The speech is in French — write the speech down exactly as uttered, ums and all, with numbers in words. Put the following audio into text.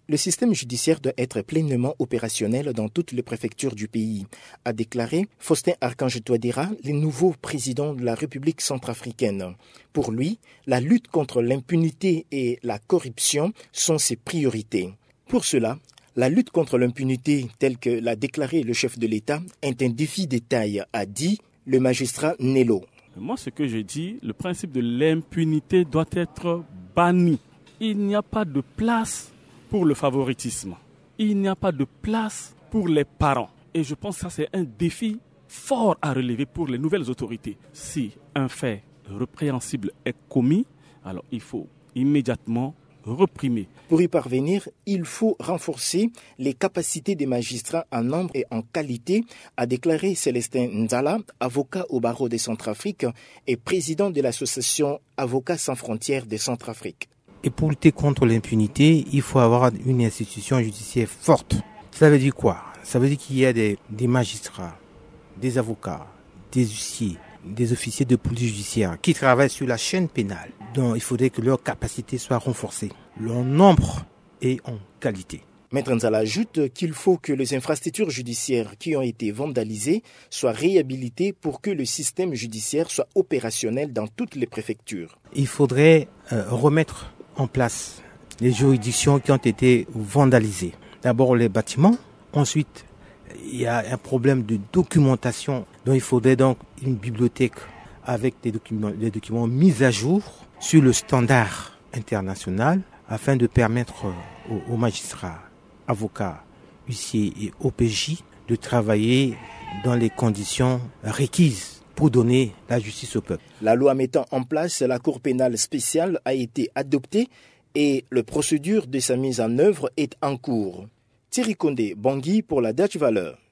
Le système judiciaire doit être pleinement opérationnel dans toutes les préfectures du pays, a déclaré Faustin Archange Touadéra, le nouveau président de la République centrafricaine. Pour lui, la lutte contre l'impunité et la corruption sont ses priorités. Pour cela, la lutte contre l'impunité, telle que l'a déclaré le chef de l'État, est un défi de taille, a dit le magistrat Nello. Moi, ce que je dis, le principe de l'impunité doit être banni. Il n'y a pas de place pour le favoritisme. Il n'y a pas de place pour les parents. Et je pense que ça, c'est un défi fort à relever pour les nouvelles autorités. Si un fait répréhensible est commis, alors il faut immédiatement reprimer. Pour y parvenir, il faut renforcer les capacités des magistrats en nombre et en qualité, a déclaré Célestin Nzala, avocat au barreau de Centrafrique et président de l'association Avocats sans frontières de Centrafrique. Et pour lutter contre l'impunité, il faut avoir une institution judiciaire forte. Ça veut dire quoi? Ça veut dire qu'il y a des, des magistrats, des avocats, des huissiers, des officiers de police judiciaire qui travaillent sur la chaîne pénale. Donc il faudrait que leur capacité soit renforcée, leur nombre et en qualité. Maître Nzala ajoute qu'il faut que les infrastructures judiciaires qui ont été vandalisées soient réhabilitées pour que le système judiciaire soit opérationnel dans toutes les préfectures. Il faudrait euh, remettre en place les juridictions qui ont été vandalisées. D'abord les bâtiments, ensuite il y a un problème de documentation. Donc il faudrait donc une bibliothèque avec des documents, des documents mis à jour sur le standard international afin de permettre aux, aux magistrats, avocats, huissiers et O P J de travailler dans les conditions requises pour donner la justice au peuple. La loi mettant en place la Cour pénale spéciale a été adoptée et la procédure de sa mise en œuvre est en cours. Thierry Condé, Bangui pour la Deutsche Welle.